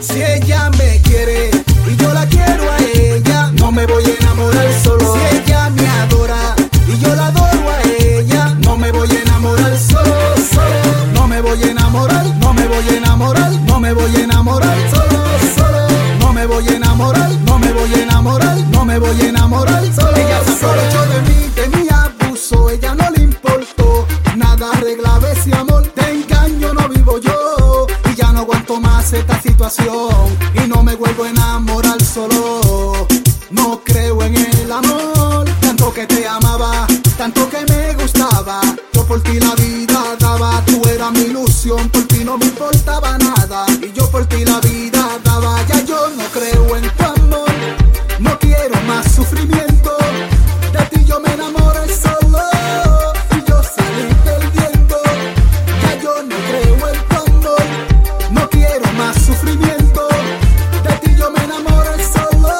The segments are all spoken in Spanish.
Si ella me quiere y yo la quiero a ella, no me voy a enamorar solo. Si ella me adora y yo la adoro a ella, no me voy a enamorar solo. No me voy a enamorar, no me voy a enamorar, no me voy a enamorar solo. No me voy a enamorar, no me voy a enamorar, no me voy a enamorar solo. Ella se aprovechó de mi abuso, ella no le importó nada, arreglaba ese amor. De engaño no vivo yo y ya no aguanto más esta situación y no me vuelvo a enamorar solo. No creo en el amor, tanto que te amaba, tanto que me gustaba. Yo por ti la vida daba, tú eras mi ilusión, por ti no me importaba nada. Y yo por ti la vida daba, ya yo no creo en tu amor, no quiero más sufrimiento. De ti yo me enamoré solo y yo salí perdiendo. Ya yo no creo en tu amor, no quiero más sufrimiento. De ti yo me enamoré solo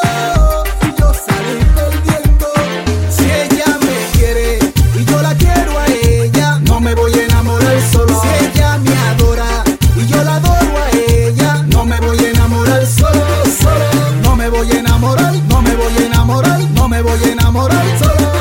y yo salí perdiendo. Si ella me quiere y yo la quiero a ella, no me voy a enamorar solo. Si ella me adora y yo la adoro a ella, no me voy a enamorar solo. No me voy a enamorar, no me voy a enamorar, no me voy a enamorar solo.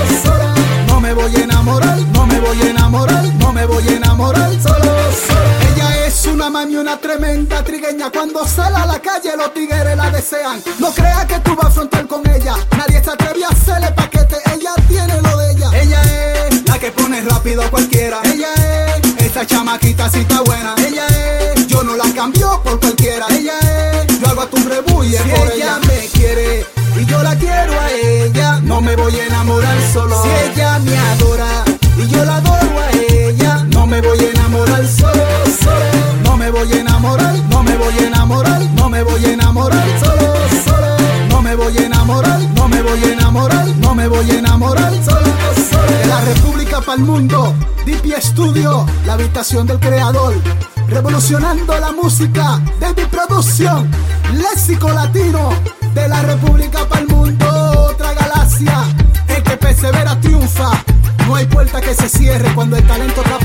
No me voy a enamorar, no me voy a enamorar, no me voy a enamorar solo. Ella es una mami, una tremenda trigueña. Cuando sale a la calle los tigres la desean. No creas que tú vas a afrontar con ella, nadie se atreve a hacerle paquete. Ella tiene lo de ella. Ella es la que pone rápido a cualquiera. Ella es esa chamaquita si está buena. Ella es, yo no la cambio por cualquiera. Ella es, yo hago a tu rebulle si por ella. Me quiere y yo la quiero a ella, no me voy a enamorar solo. Si ella me adora y yo la adoro a ella, no me voy a enamorar solo. No me voy a enamorar, no me voy a enamorar, no me voy a enamorar solo. No me voy a enamorar, no me voy a enamorar, no me voy a enamorar solo. De la República pa'l mundo, DP Studio, la habitación del creador. Revolucionando la música de mi producción, léxico latino. De la República pa'l mundo, otra galaxia. El que persevera triunfa. No hay puerta que se cierre cuando el talento trabaja.